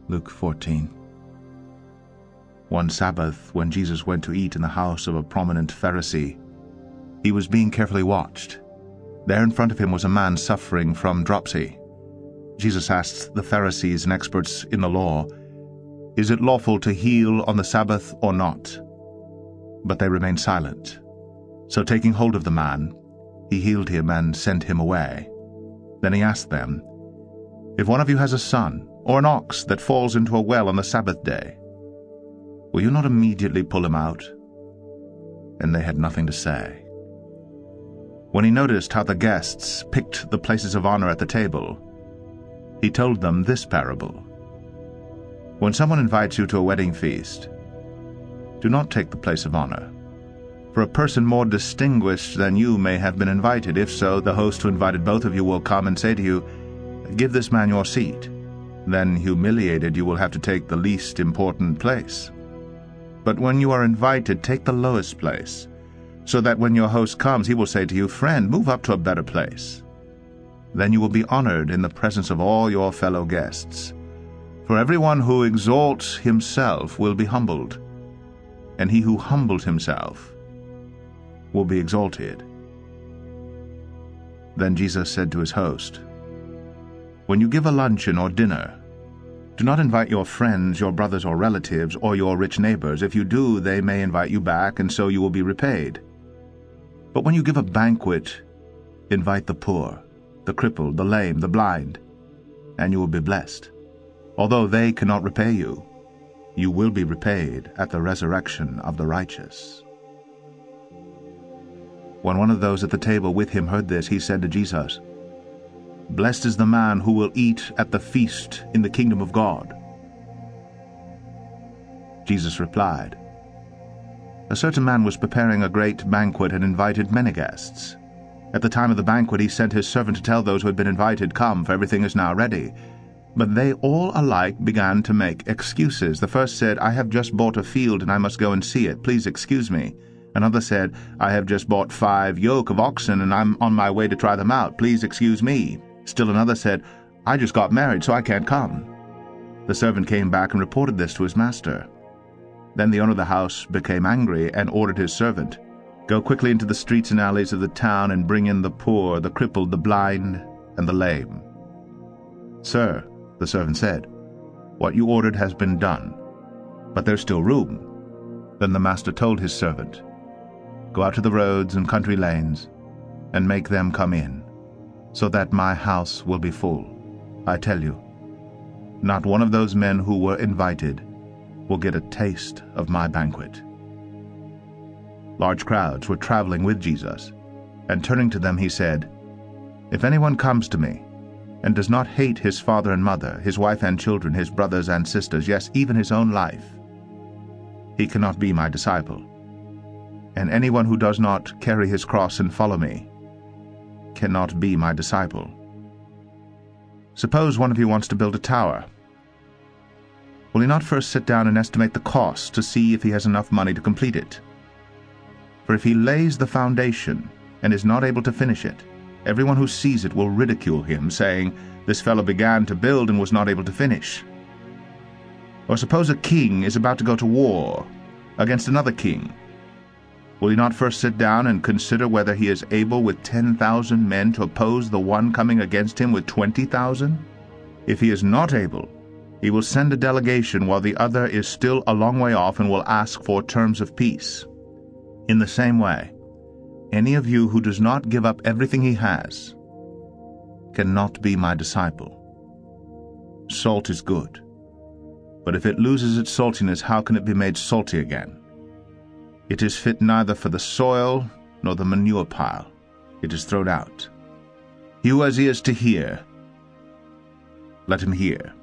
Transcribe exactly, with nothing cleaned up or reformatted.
Luke fourteen. One Sabbath, when Jesus went to eat in the house of a prominent Pharisee, he was being carefully watched. There in front of him was a man suffering from dropsy. Jesus asked the Pharisees and experts in the law, "Is it lawful to heal on the Sabbath or not?" But they remained silent. So taking hold of the man, he healed him and sent him away. Then he asked them, "If one of you has a son, or an ox that falls into a well on the Sabbath day, will you not immediately pull him out?" And they had nothing to say. When he noticed how the guests picked the places of honor at the table, he told them this parable. When someone invites you to a wedding feast, do not take the place of honor, for a person more distinguished than you may have been invited. If so, the host who invited both of you will come and say to you, "Give this man your seat." Then, humiliated, you will have to take the least important place. But when you are invited, take the lowest place, so that when your host comes, he will say to you, "Friend, move up to a better place." Then you will be honored in the presence of all your fellow guests. For everyone who exalts himself will be humbled, and he who humbles himself will be exalted. Then Jesus said to his host, "When you give a luncheon or dinner, do not invite your friends, your brothers or relatives, or your rich neighbors. If you do, they may invite you back, and so you will be repaid. But when you give a banquet, invite the poor, the crippled, the lame, the blind, and you will be blessed. Although they cannot repay you, you will be repaid at the resurrection of the righteous." When one of those at the table with him heard this, he said to Jesus, "Blessed is the man who will eat at the feast in the kingdom of God." Jesus replied, "A certain man was preparing a great banquet and invited many guests. At the time of the banquet he sent his servant to tell those who had been invited, 'Come, for everything is now ready.' But they all alike began to make excuses. The first said, 'I have just bought a field and I must go and see it. Please excuse me.' Another said, 'I have just bought five yoke of oxen and I'm on my way to try them out. Please excuse me.' Still another said, 'I just got married, so I can't come.' The servant came back and reported this to his master. Then the owner of the house became angry and ordered his servant, 'Go quickly into the streets and alleys of the town and bring in the poor, the crippled, the blind, and the lame.' 'Sir,' the servant said, 'what you ordered has been done, but there's still room.' Then the master told his servant, 'Go out to the roads and country lanes, and make them come in, so that my house will be full. I tell you, not one of those men who were invited will get a taste of my banquet.'" Large crowds were traveling with Jesus, and turning to them he said, "If anyone comes to me and does not hate his father and mother, his wife and children, his brothers and sisters, yes, even his own life, he cannot be my disciple. And anyone who does not carry his cross and follow me cannot be my disciple. Suppose one of you wants to build a tower. Will he not first sit down and estimate the cost to see if he has enough money to complete it? For if he lays the foundation and is not able to finish it, everyone who sees it will ridicule him, saying, 'This fellow began to build and was not able to finish.' Or suppose a king is about to go to war against another king. Will he not first sit down and consider whether he is able with ten thousand men to oppose the one coming against him with twenty thousand? If he is not able, he will send a delegation while the other is still a long way off and will ask for terms of peace. In the same way, any of you who does not give up everything he has cannot be my disciple. Salt is good, but if it loses its saltiness, how can it be made salty again? It is fit neither for the soil nor the manure pile. It is thrown out. He who has ears to hear, let him hear."